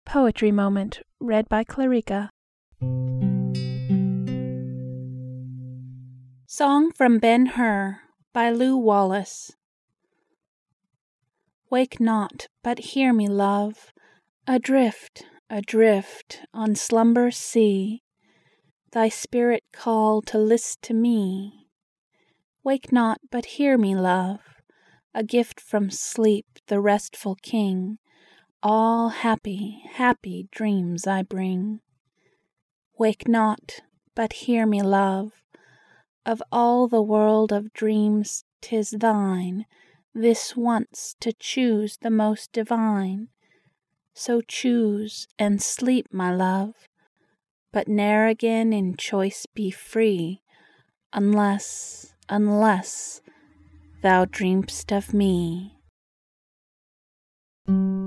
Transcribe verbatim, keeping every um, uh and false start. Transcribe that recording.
Poetry Moment. Read by Clarica. Song from Ben-Hur by Lew Wallace. Wake not, but hear me, love, Adrift, adrift on slumber's sea, Thy spirit call to list to me. Wake not, but hear me, love, A gift from sleep, the restful king, All happy, happy dreams I bring. Wake not, but hear me, love, Of all the world of dreams 'tis thine This once to choose the most divine. So choose and sleep, my love, But ne'er again in choice be free, Unless, unless thou dream'st of me.